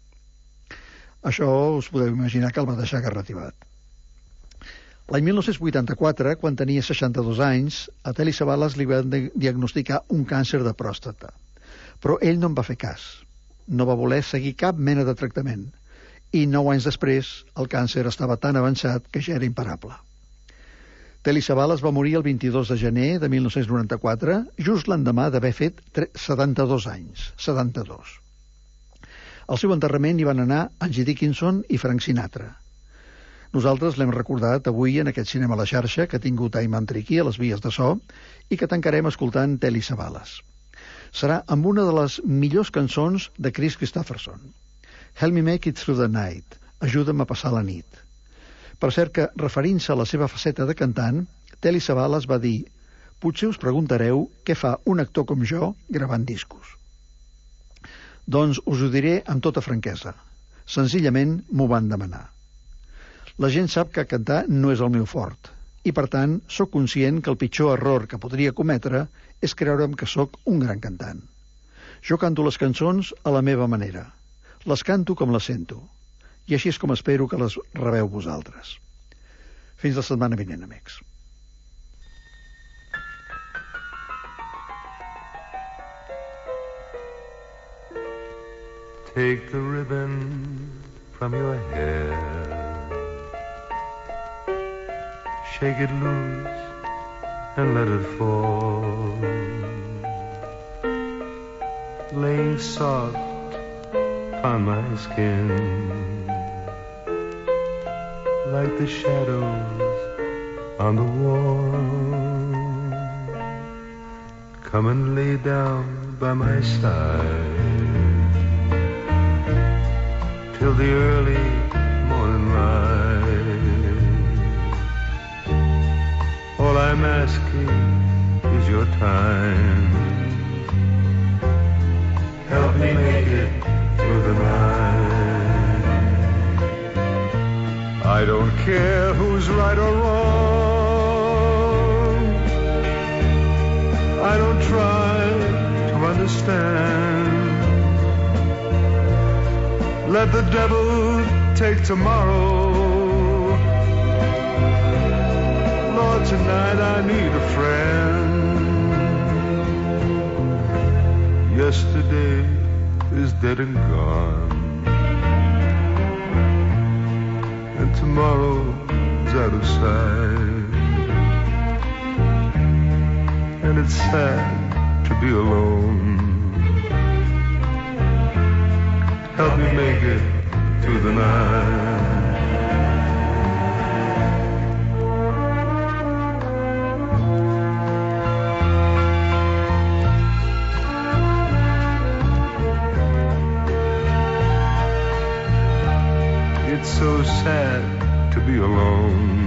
Això us podeu imaginar que el va deixar garrativat. L'any 1984, quan tenia 62 anys, a Telly Savalas li van diagnosticar un càncer de pròstata. Però ell no en va fer cas. No va voler seguir cap mena de tractament. I 9 anys després, el càncer estava tan avançat que ja era imparable. Telly Savalas va morir el 22 de gener de 1994, just l'endemà d'haver fet 72 anys. 72. Al seu enterrament hi van anar Angie Dickinson i Frank Sinatra. Nosaltres l'hem recordat avui en aquest Cinema a la xarxa que ha tingut Ayman Triqui a les vies de so i que tancarem escoltant Telly Savalas. Serà amb una de les millors cançons de Chris Christopherson. Help me make it through the night. Ajuda'm a passar la nit. Per cert que, referint-se a la seva faceta de cantant, Telly Savalas va dir «Potser us preguntareu què fa un actor com jo gravant discos». Doncs us ho diré amb tota franquesa. Senzillament m'ho van demanar. La gent sap que cantar no és el meu fort, i per tant sóc conscient que el pitjor error que podria cometre és creure'm que sóc un gran cantant. Jo canto les cançons a la meva manera. Les canto com les sento. I així és com espero que les rebeu vosaltres. Fins la setmana vinent, amics. Take the ribbon from your hair, shake it loose and let it fall, laying soft on my skin, like the shadows on the wall. Come and lay down by my side till the early morning light. All I'm asking is your time, help me make it through the night. I don't care who's right or wrong. I don't try to understand. Let the devil take tomorrow. Lord, tonight I need a friend. Yesterday is dead and gone, and tomorrow's out of sight. And it's sad to be alone. Help me make it through the night. It's so sad to be alone.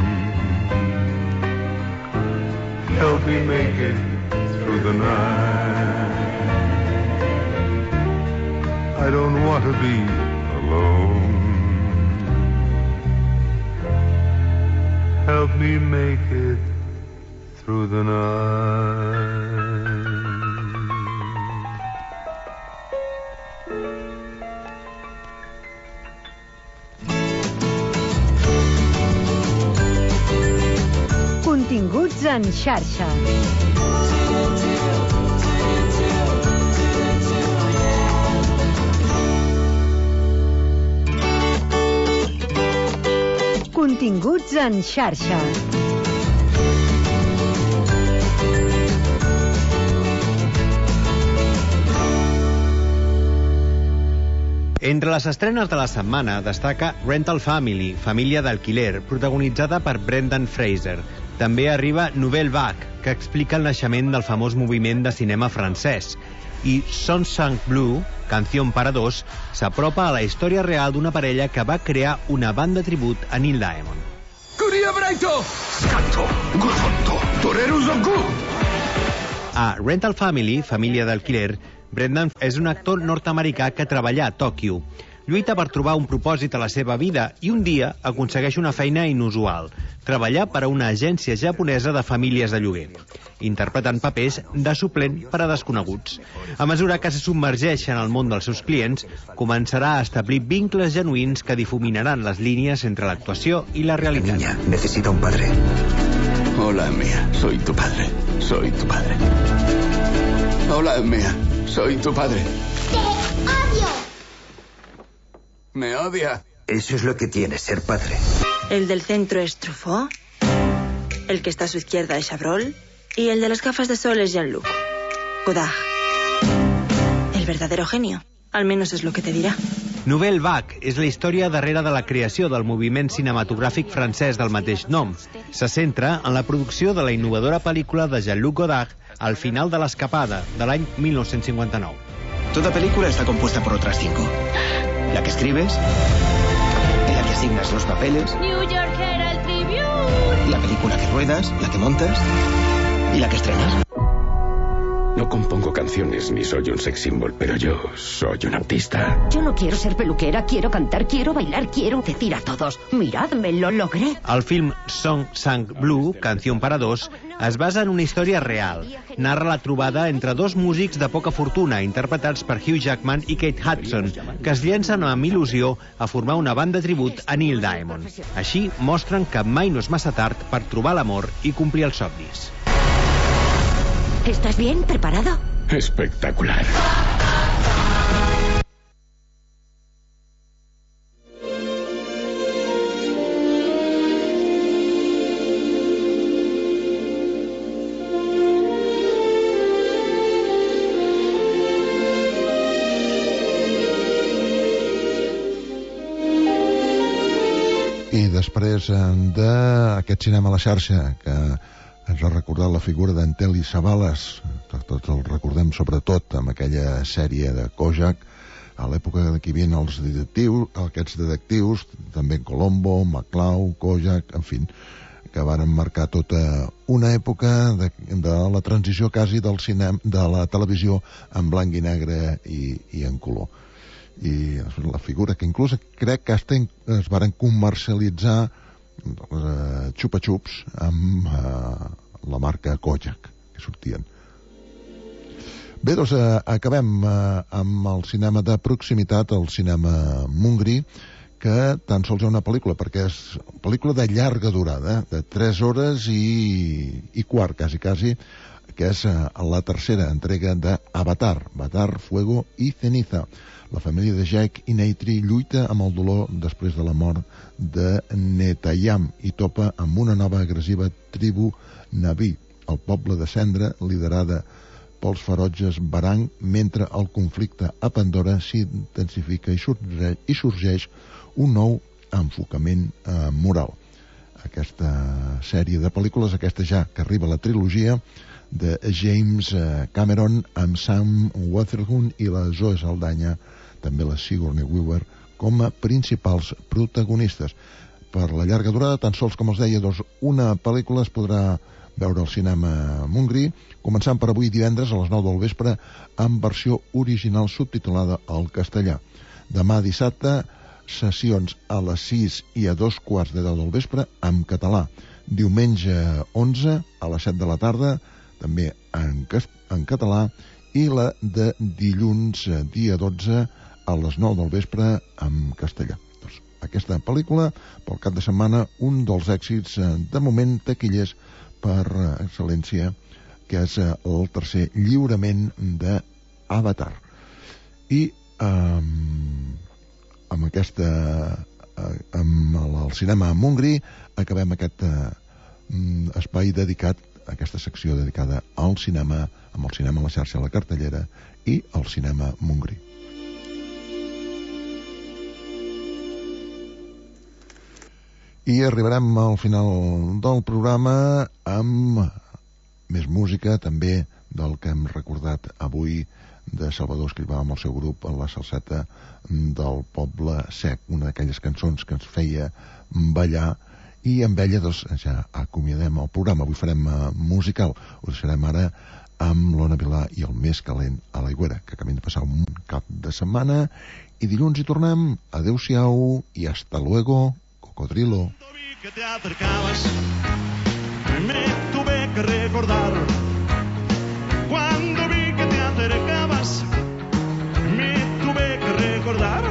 Help me make it through the night. I don't want to be alone. Help me make it through the night. Continguts en xarxa. Continguts en xarxa. Entre les estrenes de la setmana destaca Rental Family, família d'alquiler, protagonitzada per Brendan Fraser. També arriba Nouvelle Vague, que explica el naixement del famós moviment de cinema francès. I Son Sang Bleu, Canción para dos, s'apropa a la història real d'una parella que va crear una banda tribut a Neil Diamond. A Rental Family, família d'alquiler, Brendan és un actor nord-americà que treballa a Tòquio. Lluita per trobar un propòsit a la seva vida i un dia aconsegueix una feina inusual, treballar per a una agència japonesa de famílies de lloguer, interpretant papers de suplent per a desconeguts. A mesura que se submergeix en el món dels seus clients, començará a establir vincles genuïns que difuminaran les línies entre l'actuació i la realitat. La niña necesita un padre. Hola, Mia, soy tu padre. Soy tu padre. Hola, Mia, soy tu padre. ¡Te odio! Me odia. Eso es lo que tiene ser padre. El del centro es Truffaut, el que está a su izquierda es Chabrol y el de las gafas de sol es Jean-Luc Godard. El verdadero genio, al menos es lo que te dirá. Nouvelle Vague és la història darrere de la creació del moviment cinematogràfic francès del mateix nom. Se centra en la producció de la innovadora pel·lícula de Jean-Luc Godard Al final de l'escapada, de l'any 1959. Toda película está compuesta por otras 5. La que escribes, en la que asignas los papeles, New York Herald Tribune, la película que ruedas, la que montas y la que estrenas. No compongo canciones ni soy un sex symbol, pero yo soy un artista. Yo no quiero ser peluquera, quiero cantar, quiero bailar, quiero decir a todos, miradme, lo logré. El film Son Sang Bleu, Canción para dos, es basa en una història real. Narra la trobada entre dos músics de poca fortuna, interpretats per Hugh Jackman i Kate Hudson, que es llencen amb il·lusió a formar una banda tribut a Neil Diamond. Així mostren que mai no és massa tard per trobar l'amor i complir els somnis. ¿Estás bien preparado? Espectacular. I després d'aquest cinema a la xarxa, que ens ha recordat la figura d'Anteli Savalas, tots el recordem sobretot amb aquella sèrie de Kojak, a l'època de que hi havia els detectius, aquests detectius, també Colombo, McCloud, Kojak, en fi, que van marcar tota una època de la transició quasi del cinema, de la televisió en blanc i negre i en color. I la figura que inclús crec que es varen comercialitzar xupa-xups amb la marca Kojak que sortien. Bé, doncs acabem amb el cinema de proximitat, el cinema Moongri, que tan sols hi ha una pel·lícula, perquè és pel·lícula de llarga durada, de 3 hores i quart, quasi, que és la tercera entrega d'Avatar, Avatar, Fuego y Ceniza. La família de Jake i Neytiri lluita amb el dolor després de la mort de Netayam i topa amb una nova agressiva tribu Naví, el poble de cendra liderada pels ferotges Barang, mentre el conflicte a Pandora s'intensifica i sorgeix un nou enfocament moral. Aquesta sèrie de pel·lícules, aquesta ja que arriba la trilogia de James Cameron amb Sam Worthington i la Zoe Saldana, també la Sigourney Weaver, com a principals protagonistes. Per la llarga durada, tan sols com els deia, doncs, una pel·lícula es podrà veure al cinema Moongri, començant per avui divendres a les 9 del vespre amb versió original subtitulada al castellà. Demà dissabte, sessions a les 6 i a 2:15 del vespre en català. Diumenge 11 a les 7 de la tarda, també en català, i la de dilluns dia 12 a les 9 del vespre en castellà. Doncs, aquesta pel·lícula, pel cap de setmana, un dels èxits de moment taquillers per excel·lència, que és el tercer lliurament d'Avatar. I amb el cinema Moongri acabem aquest espai dedicat, aquesta secció dedicada al cinema, amb el cinema a la xarxa, a la cartellera i al cinema Moongri. I arribarem al final del programa amb més música, també del que hem recordat avui de Salvador Escrivà amb el seu grup La Salseta del Poble Sec, una d'aquelles cançons que ens feia ballar, i amb ella doncs, ja acomiadem el programa. Avui farem musical, ho deixarem ara amb l'Ona Vilà i el Més calent a l'aigüera, que acabem de passar un cap de setmana, i dilluns hi tornem. Adeu-siau i hasta luego, cocodrilo. Que te acercabas, me tuve que recordar. Cuando vi que te acercabas, me tuve que recordar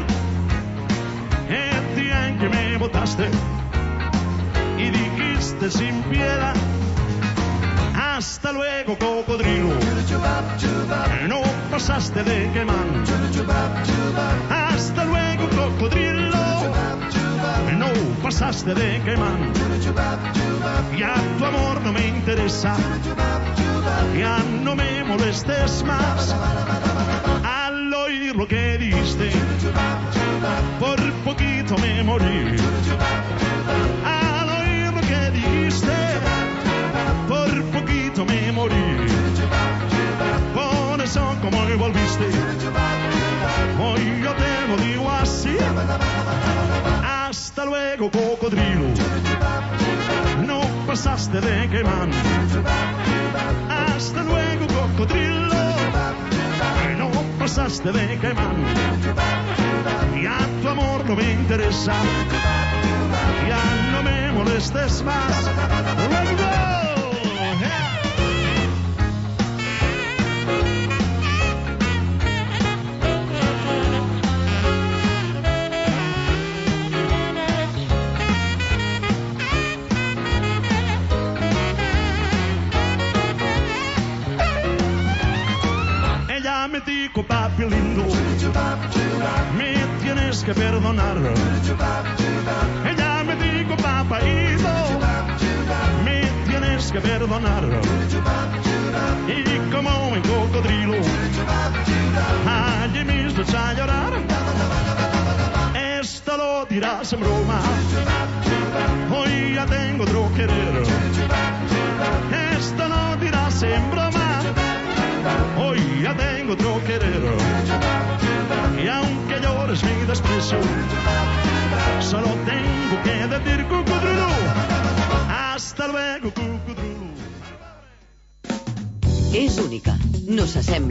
el día en que me botaste y dijiste sin piedad: hasta luego, cocodrilo. No pasaste de quemán. Hasta luego, cocodrilo. No pasaste de quemán. Ya tu amor no me interesa. Ya no me molestes más. Al oír lo que diste, por poquito me morí. Al oír lo que dijiste, por poquito me morí. Por eso como hoy volviste, hoy yo te lo digo así: hasta luego, cocodrilo. No pasaste de quemán. Hasta luego, cocodrilo. No pasaste de quemán. Ya tu amor no me interesa. Ya no me molestes más. Let go. Me dijo: papi lindo, me tienes que perdonar. Ella me dijo: papaíto, me tienes que perdonar. Y como en cocodrilo, allí mismo a llorar. Esto lo dirás en broma, hoy ya tengo otro querer. Esto lo dirás en broma, hoy ya tengo otro querer. Y aunque llores mi desprecio, solo tengo que decir, cocodrilo, Hasta luego, cucudrulo. És única. No s'assembla